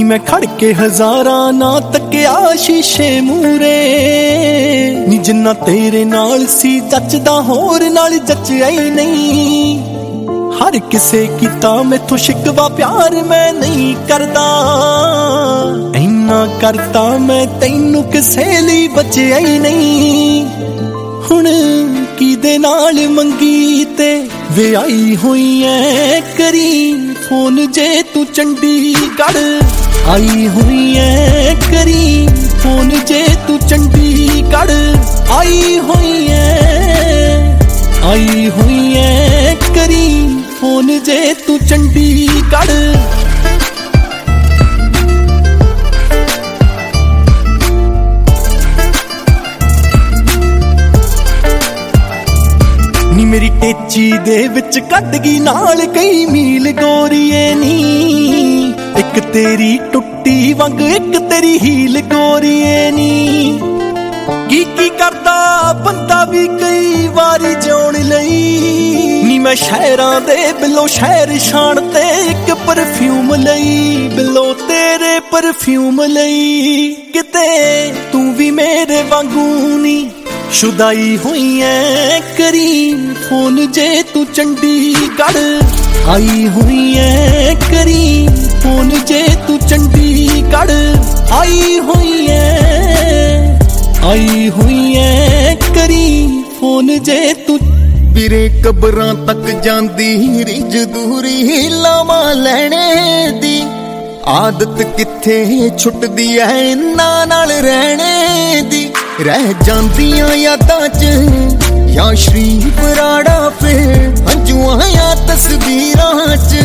मैं खड़ के हजारां ना तकिया शीशे मूरे नी जिन्ना तेरे नाल सी जचदा होर नाल जचिया ही नहीं। हर किसे कीता मैथों शिकवा प्यार मैं नहीं करदा, इन्ना करता मैं तैनू किसे लई बचिया ही नहीं। हुण किदे नाल मंगी ते विआही होई ऐ करी फोन जे तू चंडीगढ़ आई हुई ऐ करी फोन जे तू चंडीगढ़ आई हुई ऐ करी फोन जे तू चंडीगढ़। नी मेरी टेची दे विच कट गई नाल कई मील गोरीए नी, एक तेरी टुट्टी वंग एक तेरी हील गोरीए नी। की करदा बंदा भी कई वारी जिउण लई नी, मैं शहरां दे बिलो शहर शान ते एक परफ्यूम लई बिलो तेरे परफ्यूम लई। किते तू भी मेरे वांगू नी शुदाई हुई ऐ करी फोन जे तू चंडीगढ़ आई हुई ऐ करी फोन जे तू चंडीगढ़ आई हुई ऐ करी फोन जे तू। ਵੀਰੇ ਕਬਰਾਂ ਤੱਕ ਜਾਂਦੀ ਰਿਜ ਦੂਰੀ ਲਾਵਾਂ ਲੈਣੇ ਦੀ ਆਦਤ ਕਿੱਥੇ ਛੁੱਟਦੀ ਐ ਇਹਨਾਂ ਨਾਲ ਰਹਿਣੇ ਦੀ। ਰਹਿ ਜਾਂਦੀਆਂ ਯਾਦਾਂ 'ਚ ਜਾਂ ਸ਼੍ਰੀ ਬਰਾੜਾ ਫਿਰ ਹੰਝੂਆਂ ਜਾਂ ਤਸਵੀਰਾਂ 'ਚ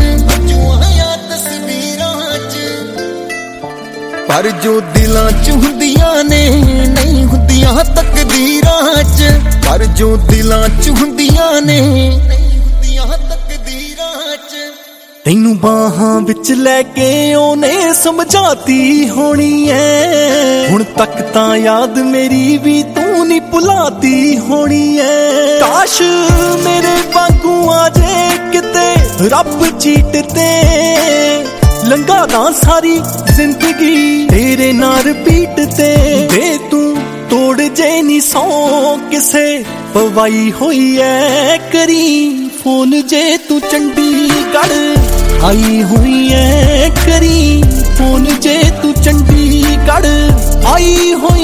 ਪਰ ਜੋ ਦਿਲਾਂ 'ਚ ਹੁੰਦੀਆਂ ਨੇ ਨਹੀਂ ਹੁੰਦੀਆਂ ਤਕਦੀਰਾਂ 'ਚ, ਪਰ ਜੋ ਦਿਲਾਂ 'ਚ ਹੁੰਦੀਆਂ ਨੇ ਨਹੀਂ ਹੁੰਦੀਆਂ ਤਕਦੀਰਾਂ 'ਚ। ਤੈਨੂੰ ਬਾਹਾਂ ਵਿੱਚ ਲੈ ਕੇ ਉਹਨੇ ਸਮਝਾਤੀ ਹੋਣੀ ਐ, ਹੁਣ ਤੱਕ ਤਾਂ ਯਾਦ ਮੇਰੀ ਵੀ ਤੂੰ ਨਹੀਂ ਭੁਲਾਤੀ ਹੋਣੀ ਐ। ਕਾਸ਼ ਮੇਰੇ ਵਾਂਗੂ ਆ ਜੇ ਕਿਤੇ ਰੱਬ ਚੀਟ ਤੇ ਲੰਘਾ ਦਾ ਸਾਰੀ ਜ਼ਿੰਦਗੀ ਤੇਰੇ ਨਾਲ ਰਿਪੀਟ ਤੇ। ਦੇ ਤੂੰ ਤੋੜ ਜੇ ਨੀ ਸੌ ਕਿਸੇ ਪਵਾਈ ਹੋਈ ਐ ਕਰੀ ਫੋਨ ਜੇ ਤੂੰ ਚੰਡੀਗੜ੍ਹ आई हुई ऐ करी फोन जे तू चंडीगढ़ आई हुई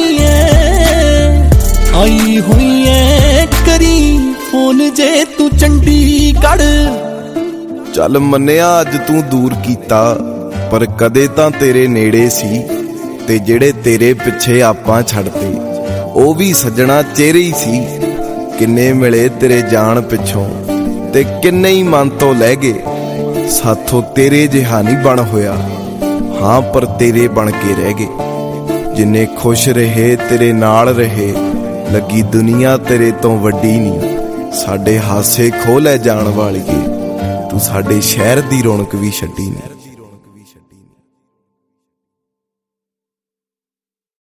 ऐ करी फोन जे तू चंडीगढ़। चल मन्निया अज तू दूर कीता पर कदे तां तेरे नेड़े सी, ते जेड़े तेरे पिछे आपां छड़ते ओ भी सजना चेहरे ही सी। किन्ने मिले तेरे जान पिछों ते किन्ने ही मन तो लै गए, साथों तेरे जिहा नहीं बन होया हाँ पर तेरे बन के रह गए। जिन्ने खुश रहे तेरे नाल रहे लगी दुनिया तेरे तो वड्डी नहीं। साडे हासे खो लै जान वालिए तू साडे शहर दी रौनक भी छड्डी नहीं।